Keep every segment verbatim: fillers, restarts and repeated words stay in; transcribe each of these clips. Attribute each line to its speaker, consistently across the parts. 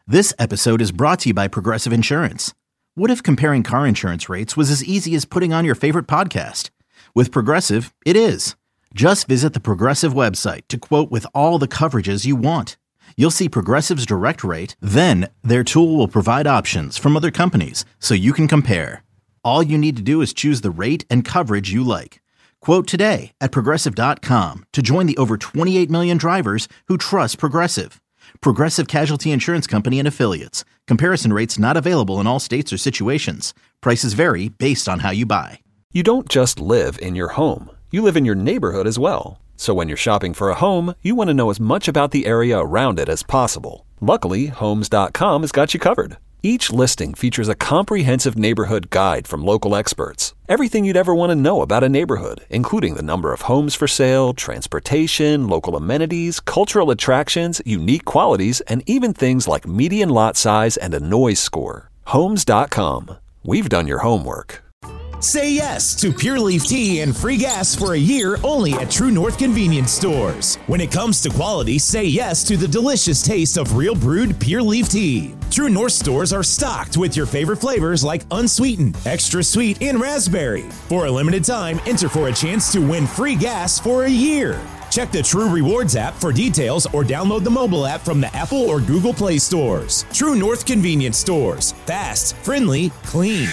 Speaker 1: This episode is brought to you by Progressive Insurance. What if comparing car insurance rates was as easy as putting on your favorite podcast? With Progressive, it is. Just visit the Progressive website to quote with all the coverages you want. You'll see Progressive's direct rate, then their tool will provide options from other companies so you can compare. All you need to do is choose the rate and coverage you like. Quote today at progressive dot com to join the over twenty-eight million drivers who trust Progressive. Progressive Casualty Insurance Company and Affiliates. Comparison rates not available in all states or situations. Prices vary based on how you buy.
Speaker 2: You don't just live in your home. You live in your neighborhood as well. So when you're shopping for a home, you want to know as much about the area around it as possible. Luckily, Homes dot com has got you covered. Each listing features a comprehensive neighborhood guide from local experts. Everything you'd ever want to know about a neighborhood, including the number of homes for sale, transportation, local amenities, cultural attractions, unique qualities, and even things like median lot size and a noise score. Homes dot com. We've done your homework.
Speaker 3: Say yes to Pure Leaf Tea and free gas for a year only at True North Convenience Stores. When it comes to quality, say yes to the delicious taste of real brewed Pure Leaf Tea. True North stores are stocked with your favorite flavors like unsweetened, extra sweet, and raspberry. For a limited time, enter for a chance to win free gas for a year. Check the True Rewards app for details or download the mobile app from the Apple or Google Play stores. True North Convenience Stores. Fast, friendly, clean.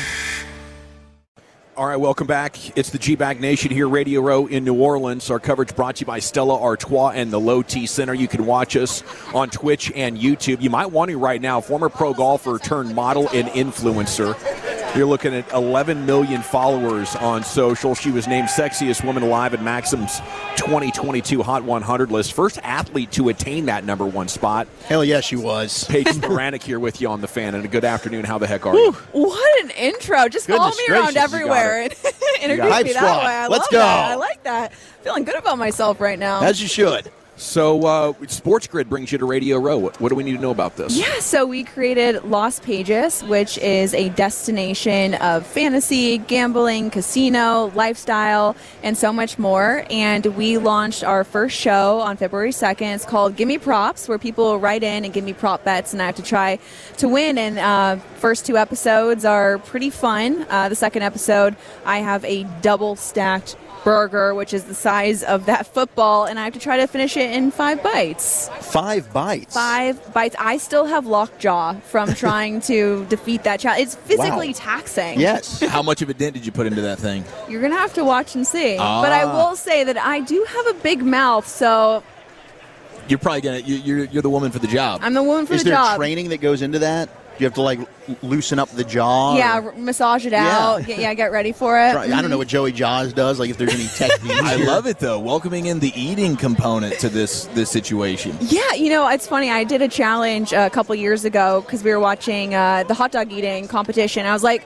Speaker 4: All right, welcome back. It's the G-Bag Nation here, Radio Row in New Orleans. Our coverage brought to you by Stella Artois and the Low T Center. You can watch us on Twitch and YouTube. You might want to right now. Former pro golfer turned model and influencer. You're looking at eleven million followers on social. She was named Sexiest Woman Alive at Maxim's twenty twenty-two Hot one hundred list. First athlete to attain that number one spot.
Speaker 5: Hell yeah, she was.
Speaker 4: Paige Spiranek here with you on The Fan, and a good afternoon. How the heck are you?
Speaker 6: What an intro. Just follow me around everywhere and introduce me that
Speaker 5: squad.
Speaker 6: way. I
Speaker 5: Let's
Speaker 6: love
Speaker 5: go.
Speaker 6: that. I like that. Feeling good about myself right now.
Speaker 5: As you should.
Speaker 4: So, uh, Sports Grid brings you to Radio Row. What, what do we need to know about this?
Speaker 6: Yeah, so we created Las Pages, which is a destination of fantasy, gambling, casino, lifestyle, and so much more. And we launched our first show on February second. It's called Gimme Props, where people write in and give me prop bets, and I have to try to win. And uh, first two episodes are pretty fun. Uh, the second episode, I have a double-stacked burger, which is the size of that football, and I have to try to finish it in five bites.
Speaker 5: Five bites?
Speaker 6: Five bites. I still have lockjaw from trying to defeat that challenge. It's physically
Speaker 5: Wow.
Speaker 6: taxing.
Speaker 5: Yes.
Speaker 4: How much of a dent did you put into that thing?
Speaker 6: You're going to have to watch and see.
Speaker 4: Ah.
Speaker 6: But I will say that I do have a big mouth, so
Speaker 4: You're probably going to, you're, you're the woman for the job.
Speaker 6: I'm the woman for
Speaker 5: Is
Speaker 6: the
Speaker 5: there
Speaker 6: job.
Speaker 5: training that goes into that? Do you have to, like, loosen up the jaw?
Speaker 6: Yeah,
Speaker 5: or-
Speaker 6: r- massage it
Speaker 5: Yeah.
Speaker 6: out. Get, yeah, get ready for it.
Speaker 5: Try- I don't know what Joey Jaws does, like if there's any techniques.
Speaker 7: I
Speaker 5: here.
Speaker 7: love it, though, welcoming in the eating component to this this situation.
Speaker 6: Yeah, you know, it's funny. I did a challenge a couple years ago because we were watching uh, the hot dog eating competition. I was like,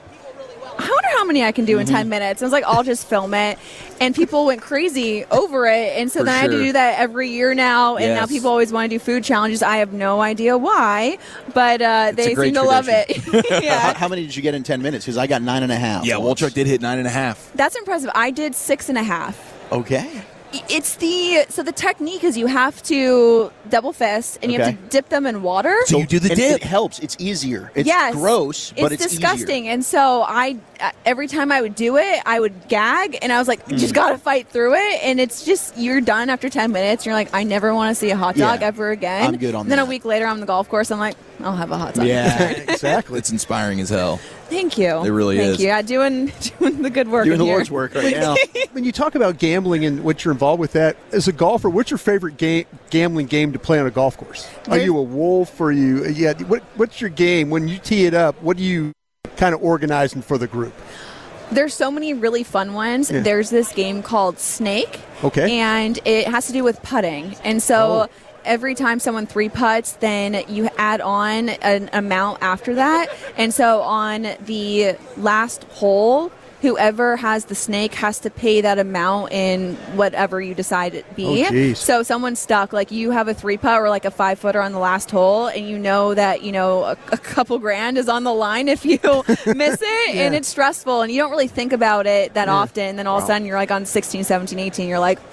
Speaker 6: I wonder how many I can do in
Speaker 5: Mm-hmm.
Speaker 6: ten minutes. I was like, I'll just film it. And people went crazy over it. And so
Speaker 7: For
Speaker 6: then I had to
Speaker 7: sure.
Speaker 6: do that every year now. And now
Speaker 7: Yes.
Speaker 6: people always want to do food challenges. I have no idea why, but uh,
Speaker 7: It's a
Speaker 6: they
Speaker 7: great
Speaker 6: seem to love it.
Speaker 5: How,
Speaker 6: yeah.
Speaker 5: how many did you get in ten minutes? Because I got nine and a half.
Speaker 7: Yeah,
Speaker 5: once.
Speaker 7: Wolchuk did hit nine and a half.
Speaker 6: That's impressive. I did six and a half.
Speaker 5: Okay.
Speaker 6: It's the so the technique is you have to double fist and you have
Speaker 5: Okay.
Speaker 6: to dip them in water.
Speaker 7: So you do the
Speaker 5: and
Speaker 7: dip.
Speaker 5: It helps. It's easier. It's
Speaker 6: yes,
Speaker 5: gross, but it's,
Speaker 6: disgusting.
Speaker 5: easier.
Speaker 6: And so I, uh, every time I would do it, I would gag, and I was like,
Speaker 5: Mm.
Speaker 6: just gotta fight through it. And it's just you're done after ten minutes. You're like, I never want to see a hot dog
Speaker 5: Yeah.
Speaker 6: ever again.
Speaker 5: I'm good on
Speaker 6: and then
Speaker 5: that.
Speaker 6: a week later, I'm on the golf course. I'm like, I'll have a hot dog.
Speaker 7: Yeah,
Speaker 5: exactly.
Speaker 7: It's inspiring as hell.
Speaker 6: Thank you.
Speaker 7: It really
Speaker 6: Thank
Speaker 7: is.
Speaker 6: you. Yeah, doing doing the good work.
Speaker 5: Doing
Speaker 6: in
Speaker 5: the
Speaker 6: here.
Speaker 5: Lord's work right now.
Speaker 8: When you talk about gambling and what you're involved with that, as a golfer, what's your favorite game, gambling game to play on a golf course? Are
Speaker 6: There's-
Speaker 8: you a wolf? Or you? Yeah. What, what's your game when you tee it up? What do you kind of organizing for the group?
Speaker 6: There's so many really fun ones.
Speaker 8: Yeah.
Speaker 6: There's this game called Snake.
Speaker 8: Okay.
Speaker 6: And it has to do with putting. And so
Speaker 8: Oh.
Speaker 6: every time someone three putts, then you add on an amount after that. And so on the last hole, whoever has the snake has to pay that amount in whatever you decide it be.
Speaker 8: Oh, geez.
Speaker 6: So someone's stuck, like you have a three putt or like a five footer on the last hole, and you know that, you know, a, a couple grand is on the line if you miss it.
Speaker 8: Yeah.
Speaker 6: And it's stressful, and you don't really think about it that
Speaker 8: Yeah.
Speaker 6: often. Then all of a sudden you're like on sixteen, seventeen, eighteen, you're like,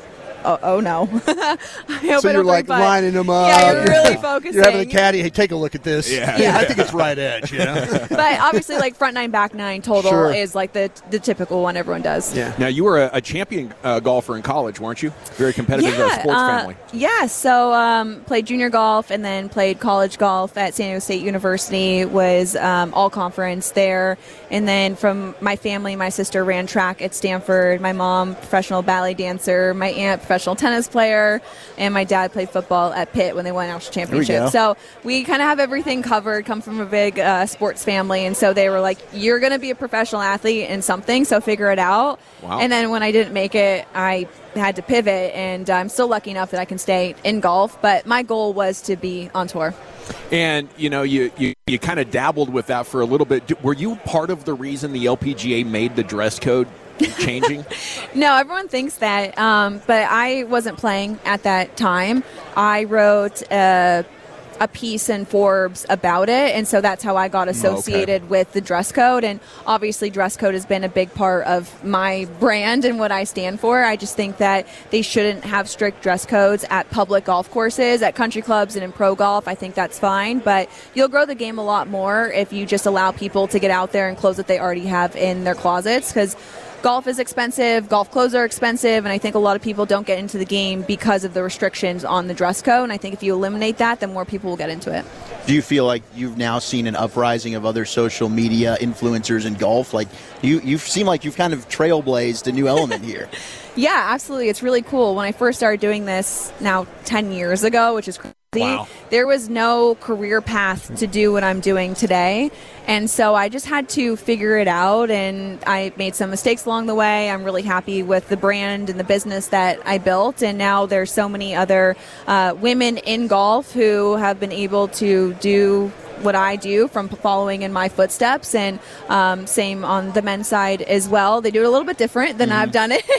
Speaker 6: oh, oh no. I hope
Speaker 8: So
Speaker 6: I
Speaker 8: you're
Speaker 6: don't
Speaker 8: like
Speaker 6: break butt.
Speaker 8: lining them up.
Speaker 6: Yeah, you're really focusing.
Speaker 8: You're having a caddy. Hey, take a look at this.
Speaker 4: Yeah.
Speaker 8: yeah I think it's right edge. You know.
Speaker 6: But obviously, like front nine, back nine total
Speaker 8: Sure.
Speaker 6: is like the the typical one everyone does.
Speaker 8: Yeah.
Speaker 4: Now, you were a, a champion uh, golfer in college, weren't you? Very competitive uh, sports
Speaker 6: uh,
Speaker 4: family.
Speaker 6: Yeah, so um, played junior golf and then played college golf at San Diego State University, was um, all conference there. And then from my family, my sister ran track at Stanford, my mom, professional ballet dancer, my aunt, professional tennis player, and my dad played football at Pitt when they won national championship. So we kind of have everything covered, come from a big uh, sports family. And so they were like, you're going to be a professional athlete in something, so figure it out.
Speaker 4: Wow.
Speaker 6: And then when I didn't make it, I had to pivot, and I'm still lucky enough that I can stay in golf. But my goal was to be on tour.
Speaker 4: And, you know, you, you, you kind of dabbled with that for a little bit. D- Were you part of the reason the L P G A made the dress code changing?
Speaker 6: No, everyone thinks that, um, but I wasn't playing at that time. I wrote a, a piece in Forbes about it, and so that's how I got associated
Speaker 4: okay.
Speaker 6: with the dress code. And obviously dress code has been a big part of my brand and what I stand for. I just think that they shouldn't have strict dress codes at public golf courses, at country clubs, and in pro golf. I think that's fine, but you'll grow the game a lot more if you just allow people to get out there and clothes that they already have in their closets, because golf is expensive, golf clothes are expensive, and I think a lot of people don't get into the game because of the restrictions on the dress code. And I think if you eliminate that, then more people will get into it.
Speaker 5: Do you feel like you've now seen an uprising of other social media influencers in golf? Like you, you seem like you've kind of trailblazed a new element here.
Speaker 6: Yeah, absolutely. It's really cool. When I first started doing this now ten years ago, which is crazy,
Speaker 4: Wow.
Speaker 6: there was no career path to do what I'm doing today. And so I just had to figure it out, and I made some mistakes along the way. I'm really happy with the brand and the business that I built, and now there's so many other uh, women in golf who have been able to do what I do from following in my footsteps, and um, same on the men's side as well. They do it a little bit different than mm-hmm. I've done it,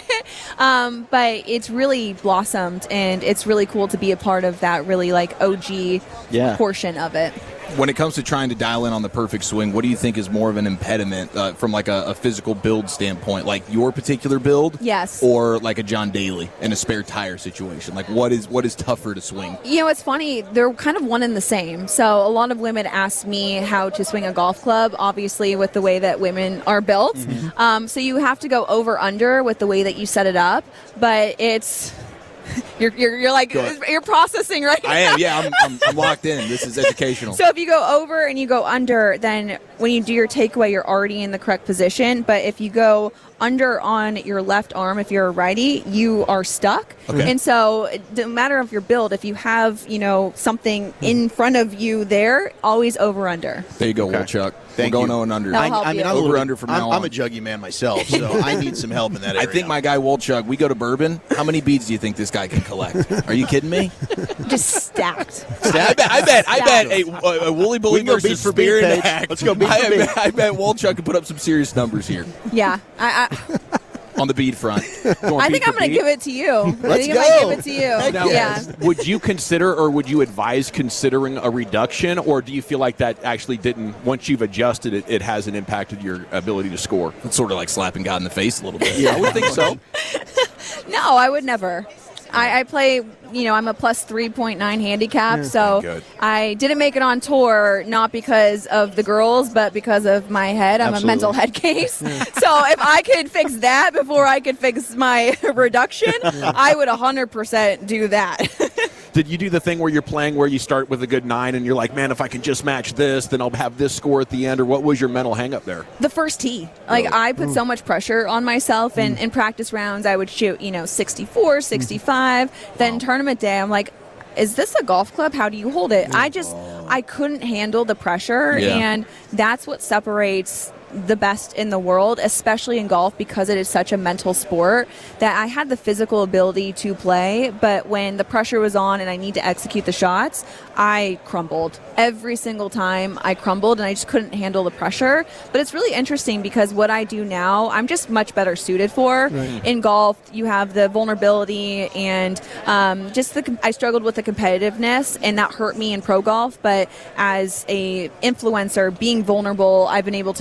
Speaker 6: um, but it's really blossomed, and it's really cool to be a part of that really like O G
Speaker 5: yeah.
Speaker 6: portion of it.
Speaker 7: When it comes to trying to dial in on the perfect swing, what do you think is more of an impediment uh, from like a, a physical build standpoint, like your particular build,
Speaker 6: yes,
Speaker 7: or like a John Daly in a spare tire situation? Like what is what is tougher to swing?
Speaker 6: You know, it's funny. They're kind of one and the same. So a lot of women ask me how to swing a golf club, obviously with the way that women are built. Mm-hmm. Um, so you have to go over under with the way that you set it up, but it's. You're, you're you're like you're processing right now.
Speaker 7: I am, yeah. I'm, I'm, I'm locked in. This is educational.
Speaker 6: So if you go over and you go under, then when you do your takeaway, you're already in the correct position. But if you go under on your left arm, if you're a righty, you are stuck.
Speaker 7: Okay.
Speaker 6: And so no matter of your build, if you have, you know, something in front of you there, always over under.
Speaker 7: There you go,
Speaker 5: Okay.
Speaker 7: Wolchuk.
Speaker 5: Thank
Speaker 7: We're going
Speaker 5: you.
Speaker 7: on under.
Speaker 6: That'll help
Speaker 5: I, I mean,
Speaker 6: you.
Speaker 5: I'm a
Speaker 7: Over
Speaker 5: little,
Speaker 7: under from
Speaker 5: I'm,
Speaker 7: now
Speaker 5: I'm
Speaker 7: on.
Speaker 5: a juggy man myself, so I need some help in that
Speaker 7: I
Speaker 5: area.
Speaker 7: think my guy Wolchuk, we go to Bourbon. How many beads do you think this guy can collect? Are you kidding me?
Speaker 6: Just stacked.
Speaker 7: I bet. I bet. I bet.
Speaker 6: Stacked.
Speaker 7: A, a, a Woolly Bully
Speaker 5: We can go
Speaker 7: versus
Speaker 5: beat for beat,
Speaker 7: Spear and
Speaker 5: Paige.
Speaker 7: Hack.
Speaker 5: Let's go beat
Speaker 7: I,
Speaker 5: for beat.
Speaker 7: bet, I bet Wolchuk can put up some serious numbers here
Speaker 6: Yeah. I, I,
Speaker 7: on the bead front.
Speaker 6: I think I'm going to give it to you. I think I
Speaker 5: go.
Speaker 6: might give it to you.
Speaker 4: Now,
Speaker 6: yeah.
Speaker 4: would you consider or would you advise considering a reduction, or do you feel like that actually didn't, once you've adjusted it, it hasn't impacted your ability to score?
Speaker 7: It's sort of like slapping God in the face a little bit.
Speaker 4: Yeah, I would think so.
Speaker 6: No, I would never. I, I play, you know, I'm a plus three point nine handicap, so
Speaker 4: Good.
Speaker 6: I didn't make it on tour, not because of the girls, but because of my head. I'm
Speaker 5: Absolutely.
Speaker 6: a mental head case. So if I could fix that before I could fix my reduction, I would one hundred percent do that.
Speaker 4: Did you do the thing where you're playing where you start with a good nine and you're like, man, if I can just match this, then I'll have this score at the end? Or what was your mental hang up there?
Speaker 6: The first tee. Like, I put so much pressure on myself, and in practice rounds, I would shoot, you know, sixty-four, sixty-five. Then tournament day, I'm like, is this a golf club? How do you hold it? I just, I couldn't handle the pressure,
Speaker 7: Yeah.
Speaker 6: and that's what separates the best in the world, especially in golf, because it is such a mental sport, that I had the physical ability to play, but when the pressure was on and I need to execute the shots, I crumbled. Every single time I crumbled, and I just couldn't handle the pressure. But it's really interesting because what I do now, I'm just much better suited for. Right. In golf, you have the vulnerability and um, just the, I struggled with the competitiveness, and that hurt me in pro golf. But as a influencer, being vulnerable, I've been able to connect with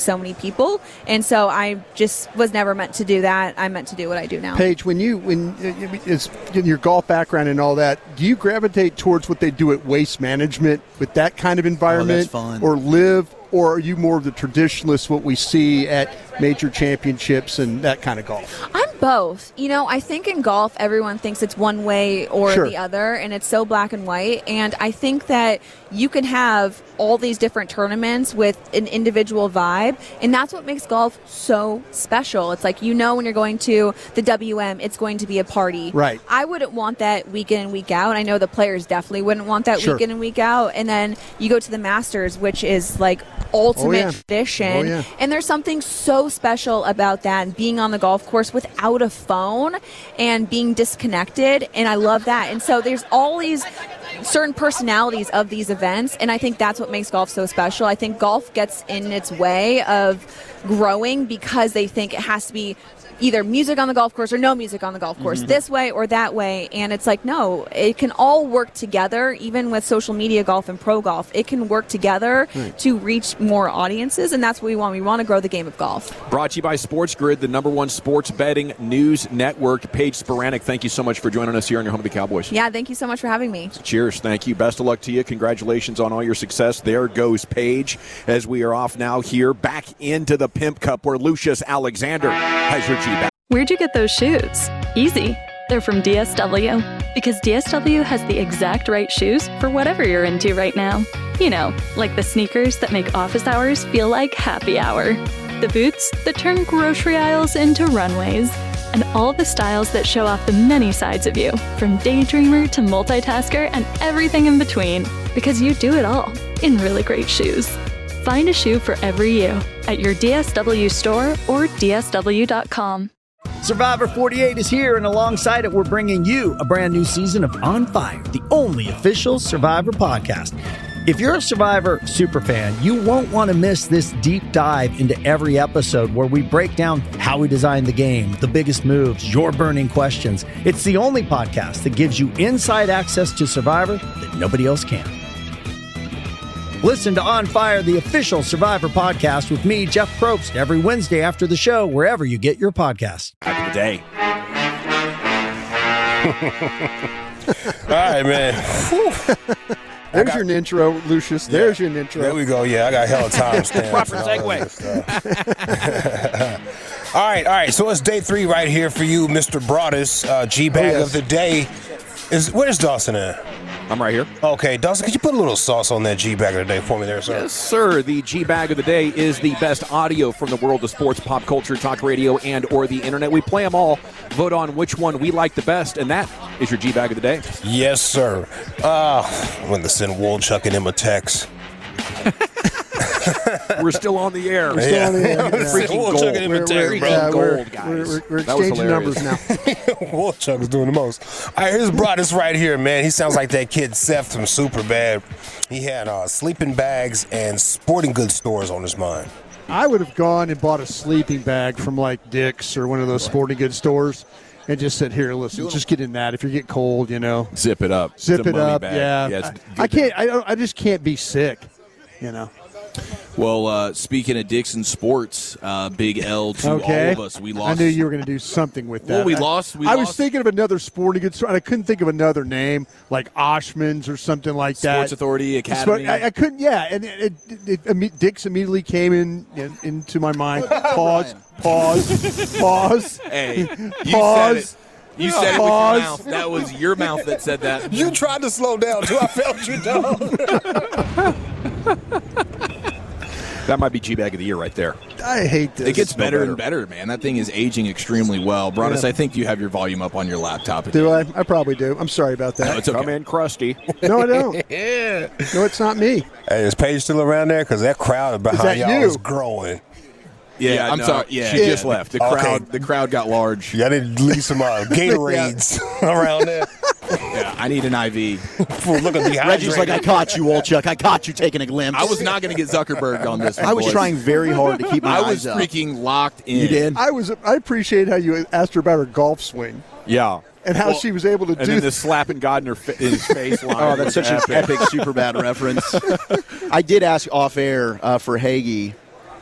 Speaker 6: so many people. And so I just was never meant to do that. I'm meant to do what I do now.
Speaker 8: Paige, when you when it's in your golf background and all that, do you gravitate towards what they do at Waste Management with that kind of environment,
Speaker 5: oh, that's fun.
Speaker 8: or Live, or are you more of the traditionalist, what we see at major championships and that kind of golf?
Speaker 6: I'm both. You know, I think in golf, everyone thinks it's one way or
Speaker 8: Sure.
Speaker 6: the other, and it's so black and white. And I think that you can have all these different tournaments with an individual vibe, and that's what makes golf so special. It's like, you know, when you're going to the W M, it's going to be a party.
Speaker 8: Right.
Speaker 6: I wouldn't want that week in and week out. I know the players definitely wouldn't want that
Speaker 8: Sure.
Speaker 6: week in and week out. And then you go to the Masters, which is like ultimate
Speaker 8: yeah.
Speaker 6: tradition.
Speaker 8: Oh, yeah.
Speaker 6: And there's something so special about that, being on the golf course without a phone and being disconnected. And I love that. And so there's all these certain personalities of these events, and I think that's what makes golf so special. I think golf gets in its way of growing because they think it has to be either music on the golf course or no music on the golf course, mm-hmm. this way or that way. And it's like, no, it can all work together. Even with social media golf and pro golf, it can work together right. to reach more audiences, and that's what we want. We want to grow the game of golf.
Speaker 4: Brought to you by Sports Grid, the number one sports betting news network. Paige Spiranek, thank you so much for joining us here on your home of the Cowboys.
Speaker 6: Yeah, thank you so much for having me.
Speaker 4: Cheers. Thank you. Best of luck to you. Congratulations on all your success. There goes Paige, as we are off now here back into the Pimp Cup, where Lucius Alexander has your G-back.
Speaker 9: Where'd you get those shoes? Easy. They're from D S W. Because D S W has the exact right shoes for whatever you're into right now. You know, like the sneakers that make office hours feel like happy hour. The boots that turn grocery aisles into runways. And all the styles that show off the many sides of you, from daydreamer to multitasker and everything in between. Because you do it all in really great shoes. Find a shoe for every you at your D S W store or D S W dot com.
Speaker 10: Survivor forty-eight is here, and alongside it, we're bringing you a brand new season of On Fire, the only official Survivor podcast. If you're a Survivor superfan, you won't want to miss this deep dive into every episode where we break down how we designed the game, the biggest moves, your burning questions. It's the only podcast that gives you inside access to Survivor that nobody else can. Listen to On Fire, the official Survivor podcast with me, Jeff Probst, every Wednesday after the show, wherever you get your podcasts.
Speaker 4: Back of the day.
Speaker 11: All right, man.
Speaker 8: There's
Speaker 11: got,
Speaker 8: your intro, Lucius.
Speaker 11: Yeah,
Speaker 8: There's your intro.
Speaker 11: There we go. Yeah, I got hella time stamps.
Speaker 4: Proper segue.
Speaker 11: all right, all right. So it's day three right here for you, Mister Broadus. Uh, G-Bag
Speaker 8: oh, yes.
Speaker 11: of the day. Is Where's Dawson at?
Speaker 4: I'm right here.
Speaker 11: Okay, Dawson, could you put a little sauce on that G-Bag of the day for me there, sir?
Speaker 4: Yes, sir. The G-Bag of the day is the best audio from the world of sports, pop culture, talk radio, and or the internet. We play them all, vote on which one we like the best, and that is your G-Bag of the day.
Speaker 11: Yes, sir. Uh, when to send Woolchuck and him a text.
Speaker 4: We're still on the air.
Speaker 8: We're still
Speaker 11: yeah.
Speaker 8: on the air. Yeah.
Speaker 4: Freaking
Speaker 11: Woolchuck
Speaker 4: gold.
Speaker 11: and him a
Speaker 8: We're,
Speaker 11: text,
Speaker 8: we're,
Speaker 11: bro.
Speaker 8: yeah, we're,
Speaker 4: Gold, guys.
Speaker 8: we're, we're, we're
Speaker 4: That was
Speaker 8: exchanging numbers
Speaker 4: hilarious.
Speaker 8: now.
Speaker 11: Woolchuck is doing the most. All right, here's Broadus right here, man. He sounds like that kid Seth from Superbad. He had uh, sleeping bags and sporting goods stores on his mind.
Speaker 8: I would have gone and bought a sleeping bag from like Dick's or one of those sporting goods stores and just said, here, listen, just get in that. If you get cold, you know.
Speaker 4: Zip it up.
Speaker 8: Zip
Speaker 4: It's a
Speaker 8: it
Speaker 4: mummy
Speaker 8: up,
Speaker 4: bag.
Speaker 8: yeah.
Speaker 4: yeah
Speaker 8: I, I can't, I, don't, I just can't be sick, you know.
Speaker 7: Well, uh, speaking of Dixon Sports, uh, big L to
Speaker 8: Okay.
Speaker 7: all of us. We lost.
Speaker 8: I knew you were going to do something with that.
Speaker 7: Well, we
Speaker 8: I,
Speaker 7: lost- we
Speaker 8: I
Speaker 7: lost-
Speaker 8: was thinking of another sporting goods store, and I couldn't think of another name, like Oshman's or something like that.
Speaker 7: Sports Authority Academy.
Speaker 8: I, I couldn't, yeah. And it, it, it, it, Dick's immediately came in, in into my mind. Pause, pause, pause.
Speaker 7: Hey, you
Speaker 8: Pause.
Speaker 7: said it. You said it
Speaker 8: Pause.
Speaker 7: with your mouth. That was your mouth that said that.
Speaker 11: You tried to slow down, too. I felt you down.
Speaker 4: That might be G-Bag of the year right there.
Speaker 8: I hate this.
Speaker 7: It gets better,
Speaker 4: better.
Speaker 7: and better, man. That thing is aging extremely well. Broadus,
Speaker 8: Yeah.
Speaker 7: I think you have your volume up on your laptop.
Speaker 8: Do I? I probably do. I'm sorry about
Speaker 7: No,
Speaker 8: that.
Speaker 7: it's okay.
Speaker 4: Come in crusty.
Speaker 8: No, I don't.
Speaker 11: yeah.
Speaker 8: No, it's not me.
Speaker 11: Hey, is Paige still around there? Because that crowd behind
Speaker 8: that
Speaker 11: y'all
Speaker 8: you?
Speaker 11: is growing.
Speaker 7: Yeah,
Speaker 4: Yeah,
Speaker 7: I'm
Speaker 4: no,
Speaker 7: sorry. Yeah,
Speaker 4: she
Speaker 7: yeah.
Speaker 4: just left.
Speaker 7: The
Speaker 11: Okay.
Speaker 7: crowd, the crowd got large.
Speaker 11: Y'all need to leave some uh, Gatorades around there.
Speaker 7: Yeah, I need an I V.
Speaker 11: Fool, look at dehydrated.
Speaker 5: Reggie's like, I caught you, Woolchuck. I caught you taking a glimpse.
Speaker 7: I was not going to get Zuckerberg on this one.
Speaker 5: I was
Speaker 7: boys.
Speaker 5: trying very hard to keep my
Speaker 7: I
Speaker 5: eyes
Speaker 7: was
Speaker 5: up.
Speaker 7: freaking locked in.
Speaker 5: You did?
Speaker 8: I was. I appreciate how you asked her about her golf swing
Speaker 4: Yeah.
Speaker 8: and how
Speaker 4: Well,
Speaker 8: she was able to
Speaker 4: And
Speaker 8: do
Speaker 4: then the
Speaker 8: that.
Speaker 4: slapping God in, her fa- in his face line.
Speaker 5: Oh, that's
Speaker 4: was
Speaker 5: such an
Speaker 4: epic.
Speaker 5: epic Superbad reference. I did ask off air uh, for Hagee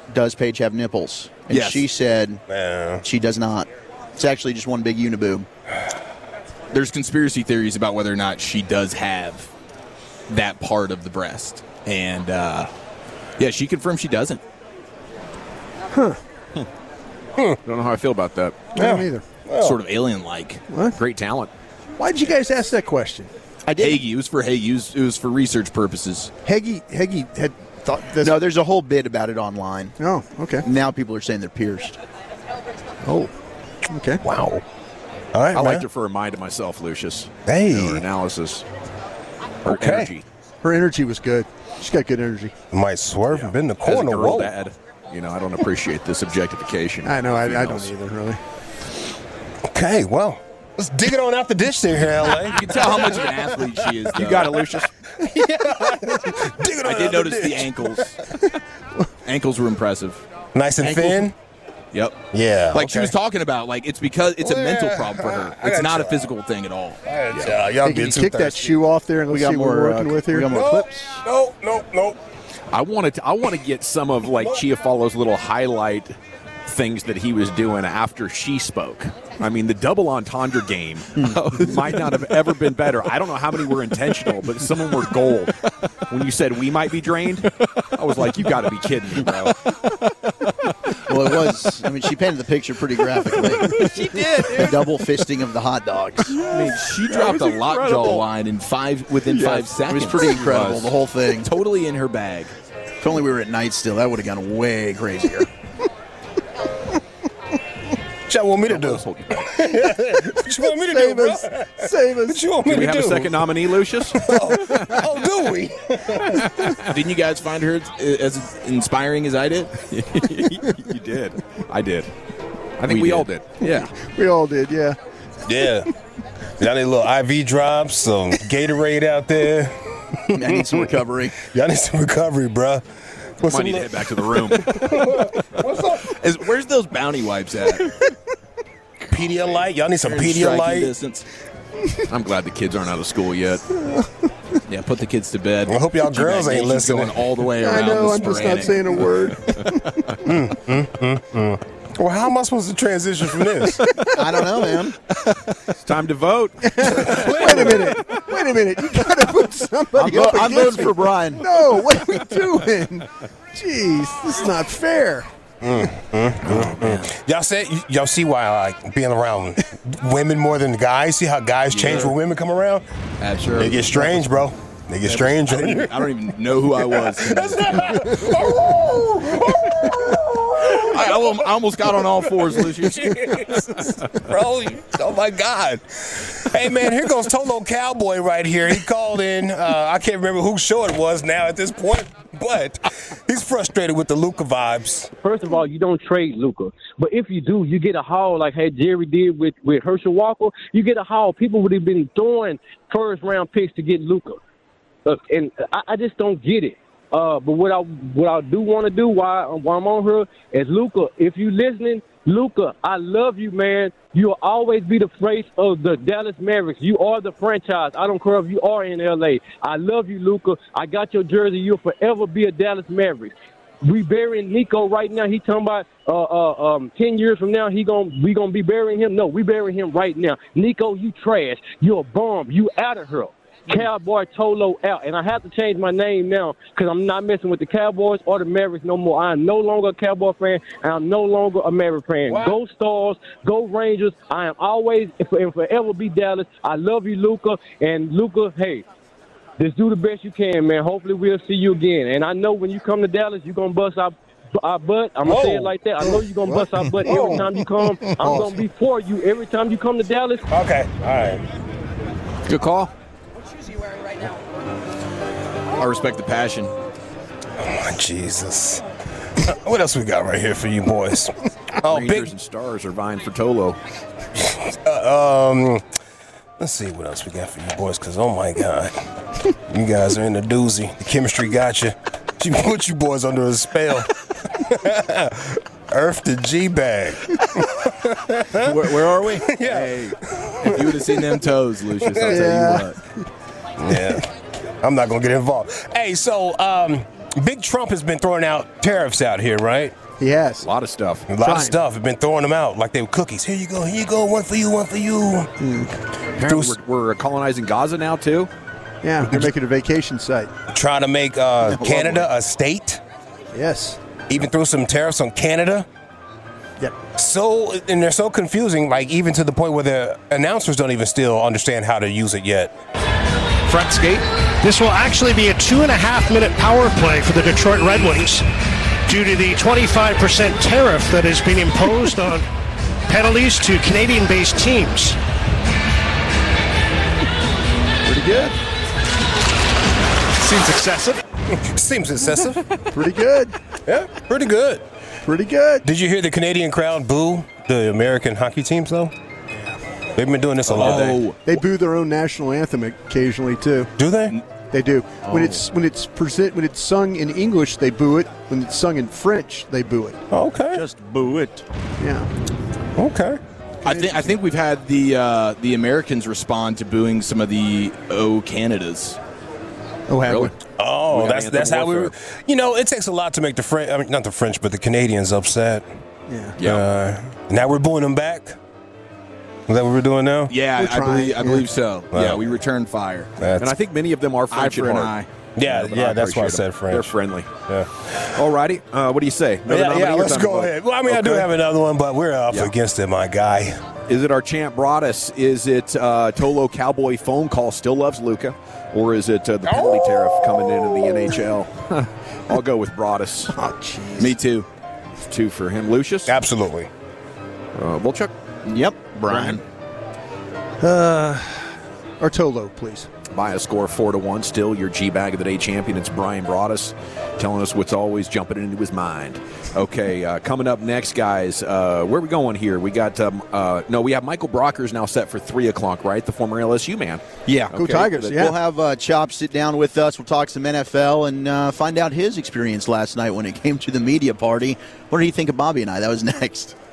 Speaker 5: does Paige have nipples? And
Speaker 7: Yes.
Speaker 5: she said
Speaker 11: Man.
Speaker 5: she does not. It's actually just one big uniboob.
Speaker 7: There's conspiracy theories about whether or not she does have that part of the breast. And, uh, yeah, she confirmed she doesn't.
Speaker 4: Huh. Hmm. Don't know how I feel about that.
Speaker 8: I don't either.
Speaker 7: Sort of alien-like.
Speaker 8: What?
Speaker 4: Great talent.
Speaker 8: Why did you guys ask that question?
Speaker 5: I did.
Speaker 7: Hagee. It was for Hagee. It was, it was for research purposes.
Speaker 8: Hagee, Hagee had thought this.
Speaker 5: No, there's a whole bit about it online.
Speaker 8: Oh, okay.
Speaker 5: Now people are saying they're pierced.
Speaker 8: Oh, okay.
Speaker 11: Wow. All right,
Speaker 4: I
Speaker 11: man.
Speaker 4: liked her for a mind to myself, Lucius.
Speaker 11: Hey.
Speaker 4: Her analysis. Her
Speaker 11: Okay.
Speaker 4: energy.
Speaker 8: Her energy was good. She's got good energy.
Speaker 11: Might swerve and bend the
Speaker 4: As a
Speaker 11: corner.
Speaker 4: girl
Speaker 11: Whoa.
Speaker 4: dad, you know, I don't appreciate this objectification.
Speaker 8: I know. I, I don't
Speaker 4: Females.
Speaker 8: either, really.
Speaker 11: Okay, well, let's dig it on out the dish there here, L A.
Speaker 7: You can tell how much of an athlete she is.
Speaker 4: You
Speaker 7: though.
Speaker 4: got it, Lucius.
Speaker 11: Dig it on
Speaker 7: I
Speaker 11: out
Speaker 7: did
Speaker 11: the
Speaker 7: notice the
Speaker 11: dish.
Speaker 7: ankles. Ankles were impressive.
Speaker 11: Nice and
Speaker 7: Ankles-
Speaker 11: thin.
Speaker 7: Yep.
Speaker 11: Yeah.
Speaker 7: Like she
Speaker 11: okay.
Speaker 7: was talking about, like it's because it's a
Speaker 11: Well,
Speaker 7: mental
Speaker 11: yeah,
Speaker 7: problem for her.
Speaker 11: I
Speaker 7: It's
Speaker 11: got
Speaker 7: not
Speaker 11: you.
Speaker 7: a physical thing at all.
Speaker 11: All right, y'all, y'all
Speaker 8: Hey, can
Speaker 11: being
Speaker 8: you
Speaker 11: too
Speaker 8: kick that
Speaker 11: thirsty.
Speaker 8: shoe off there and let's
Speaker 5: We got
Speaker 8: see what
Speaker 5: more,
Speaker 8: we're working
Speaker 5: uh,
Speaker 8: with here?
Speaker 5: we got more
Speaker 11: No,
Speaker 5: clips.
Speaker 11: no, no, no.
Speaker 4: I wanted to, I want to get some of like Chia Follows little highlight things that he was doing after she spoke. I mean, the double entendre game might not have ever been better. I don't know how many were intentional, but some of them were gold. When you said we might be drained, I was like, you got to be kidding me, bro.
Speaker 5: Well, it was. I mean, she painted the picture pretty graphically.
Speaker 7: She did.
Speaker 5: The double fisting of the hot dogs.
Speaker 7: I mean, she dropped a lockjaw line in five within
Speaker 5: Yes,
Speaker 7: five
Speaker 5: it
Speaker 7: seconds.
Speaker 5: was pretty incredible, the whole thing.
Speaker 7: Totally in her bag.
Speaker 5: If only we were at night still, that would have gone way crazier.
Speaker 11: What y'all want me to do? What you want me to
Speaker 8: Save
Speaker 11: do,
Speaker 8: us.
Speaker 11: bro?
Speaker 8: Save us.
Speaker 11: What you want me
Speaker 4: Do we
Speaker 11: to
Speaker 4: have
Speaker 11: do?
Speaker 4: a second nominee, Lucius?
Speaker 11: Oh, oh, do we?
Speaker 7: Didn't you guys find her as inspiring as I did?
Speaker 4: You did. I did. I think
Speaker 7: We
Speaker 4: we,
Speaker 7: did.
Speaker 4: all did. Yeah.
Speaker 8: We all did, yeah.
Speaker 11: Yeah. Y'all need a little I V drops, some Gatorade out there.
Speaker 5: I need some recovery.
Speaker 11: Y'all need some recovery, bro. What's
Speaker 4: Might need to
Speaker 11: li-
Speaker 4: head back to the room.
Speaker 11: What's up?
Speaker 7: Is, where's those bounty wipes at?
Speaker 11: Pedialyte. Y'all need some
Speaker 7: They're in striking
Speaker 11: Pedialyte.
Speaker 7: distance.
Speaker 4: I'm glad the kids aren't out of school yet.
Speaker 7: Yeah, put the kids to bed.
Speaker 11: I hope y'all girls ain't
Speaker 7: Imagination's
Speaker 11: listening.
Speaker 7: Going all the way around.
Speaker 8: I know.
Speaker 7: the
Speaker 8: I'm just not
Speaker 7: sporadic.
Speaker 8: saying a word.
Speaker 11: Well, how am I supposed to transition from this?
Speaker 5: I don't know, man.
Speaker 4: It's time to vote.
Speaker 8: Wait a minute. Wait a minute. You got to put somebody
Speaker 5: I'm,
Speaker 8: up
Speaker 5: vo- I'm
Speaker 8: against
Speaker 5: voting for
Speaker 8: me.
Speaker 5: Brian.
Speaker 8: No, what are we doing? Jeez, this is not fair.
Speaker 11: Y'all say y- y'all see why I like being around women more than guys. See how guys change when women come around?
Speaker 7: Absolutely.
Speaker 11: They get strange, bro. They get strange.
Speaker 7: I don't, even, I don't even know who I was. I, I al- I almost got on all fours, Lucius.
Speaker 11: Bro, you- oh my God. Hey man, here goes Tolo Cowboy right here. He called in. Uh, I can't remember whose show it was now at this point, but he's frustrated with the Luka vibes.
Speaker 12: First of all, you don't trade Luka. But if you do, you get a haul like hey Jerry did with, with Herschel Walker. You get a haul. People would have been throwing first round picks to get Luka. Uh, and I, I just don't get it. Uh, but what I what I do want to do while, while I'm on here is Luka, if you listening, Luka, I love you, man. You'll always be the face of the Dallas Mavericks. You are the franchise. I don't care if you are in L A. I love you, Luka. I got your jersey. You'll forever be a Dallas Maverick. We burying Nico right now. He talking about uh, uh, um, ten years from now he gonna we gonna be burying him. No, we burying him right now. Nico, you trash. You a bum. You out of here. Cowboy Tolo out. And I have to change my name now because I'm not messing with the Cowboys or the Mavericks no more. I am no longer a Cowboy fan, and I'm no longer a Maverick fan.
Speaker 11: Wow.
Speaker 12: Go Stars, go Rangers. I am always and forever be Dallas. I love you, Luka. And Luka, hey, just do the best you can, man. Hopefully we'll see you again. And I know when you come to Dallas, you're going to bust our, our butt. I'm going to say it like that. I know you're going to bust our butt every time you come. I'm going to be for you every time you come to Dallas.
Speaker 11: Okay, all right.
Speaker 4: Good call.
Speaker 7: I respect the passion.
Speaker 11: Oh, my Jesus. What else we got right here for you boys? Oh,
Speaker 4: Rangers
Speaker 11: big.
Speaker 4: and Stars are vying for Tolo.
Speaker 11: Uh, um, let's see what else we got for you boys, because, oh, my God. You guys are in the doozy. The chemistry got you. She put you boys under a spell. Earth the G-Bag.
Speaker 7: Where, where are we?
Speaker 11: Yeah.
Speaker 7: Hey, if you would have seen them toes, Lucius, I'll
Speaker 8: Yeah.
Speaker 7: tell you what.
Speaker 11: Yeah. I'm not going to get involved. Hey, so, um, Big Trump has been throwing out tariffs out here, right?
Speaker 8: He has.
Speaker 4: A lot of stuff.
Speaker 11: A lot
Speaker 8: Trying.
Speaker 11: of stuff. Have been throwing them out like they were cookies. Here you go, here you go, one for you, one for you.
Speaker 4: Apparently we're, we're colonizing Gaza now, too.
Speaker 8: Yeah, they're making a vacation site.
Speaker 11: Trying to make uh, Canada a state.
Speaker 8: Yes.
Speaker 11: Even threw some tariffs on Canada.
Speaker 8: Yep.
Speaker 11: So, and they're so confusing, like even to the point where the announcers don't even still understand how to use it yet.
Speaker 13: Front skate. This will actually be a two and a half minute power play for the Detroit Red Wings due to the twenty-five percent tariff that has been imposed on penalties to Canadian-based teams.
Speaker 8: Pretty good.
Speaker 13: Seems excessive.
Speaker 11: Seems excessive.
Speaker 8: Pretty good.
Speaker 11: Yeah, pretty good.
Speaker 8: Pretty good.
Speaker 11: Did you hear the Canadian crowd boo the American hockey teams, though? They've been doing this a lot.
Speaker 8: Oh, they boo their own national anthem occasionally too.
Speaker 11: Do they?
Speaker 8: They do.
Speaker 11: Oh.
Speaker 8: When it's when it's present when it's sung in English, they boo it. When it's sung in French, they boo it.
Speaker 11: Okay.
Speaker 14: Just boo it.
Speaker 8: Yeah.
Speaker 11: Okay.
Speaker 7: I think I think we've had the uh, the Americans respond to booing some of the O Canadas.
Speaker 8: Oh, have
Speaker 7: Really?
Speaker 8: we?
Speaker 11: Oh,
Speaker 7: We got
Speaker 11: that's
Speaker 7: anthem
Speaker 11: that's how we.
Speaker 7: warfare.
Speaker 11: Were, you know, it takes a lot to make the French. I mean, not the French, but the Canadians upset.
Speaker 8: Yeah.
Speaker 7: Yeah.
Speaker 11: Uh, now we're booing them back. Is that what we're doing now?
Speaker 7: Yeah,
Speaker 8: We're
Speaker 7: I
Speaker 8: trying,
Speaker 7: believe I
Speaker 8: yeah.
Speaker 7: believe so.
Speaker 11: Wow.
Speaker 7: Yeah, we return fire.
Speaker 11: That's,
Speaker 4: And I think many of them are
Speaker 7: Eye
Speaker 4: French
Speaker 7: for
Speaker 4: at
Speaker 7: an
Speaker 4: heart.
Speaker 7: eye.
Speaker 11: yeah,
Speaker 4: but
Speaker 11: yeah.
Speaker 4: I
Speaker 11: That's why I
Speaker 4: appreciate
Speaker 11: said
Speaker 4: them.
Speaker 11: French.
Speaker 4: They're friendly.
Speaker 11: Yeah.
Speaker 4: All righty. Uh, what do you say? Another
Speaker 11: Yeah,
Speaker 4: nominee
Speaker 11: yeah,
Speaker 4: or
Speaker 11: let's
Speaker 4: time to
Speaker 11: go
Speaker 4: vote?
Speaker 11: ahead. Well, I mean, I do
Speaker 4: Okay.
Speaker 11: have another one, but we're up
Speaker 4: Yeah.
Speaker 11: against it, my guy.
Speaker 4: Is it our champ Broadus? Is it uh, Tolo Cowboy phone call still loves Luka? Or is it uh, the penalty
Speaker 11: Oh!
Speaker 4: tariff coming in in the N H L? I'll go with Broadus.
Speaker 8: Oh, jeez.
Speaker 7: Me too.
Speaker 4: Two for him. Lucius?
Speaker 11: Absolutely.
Speaker 4: Uh, Volchuk?
Speaker 5: Yep, Brian.
Speaker 8: Uh, Artolo, please.
Speaker 4: By a score of four to one, still your G Bag of the Day champion. It's Brian Broadus telling us what's always jumping into his mind. Okay, uh, coming up next, guys. Uh, where are we going here? We got um, uh, no, we have Michael Brockers now set for three o'clock, right? The former L S U man.
Speaker 5: Yeah,
Speaker 8: Go
Speaker 4: Okay.
Speaker 8: Tigers. Yeah.
Speaker 5: We'll have uh, Chop sit down with us. We'll talk some N F L and uh, find out his experience last night when it came to the media party. What did he think of Bobby and I? That was next.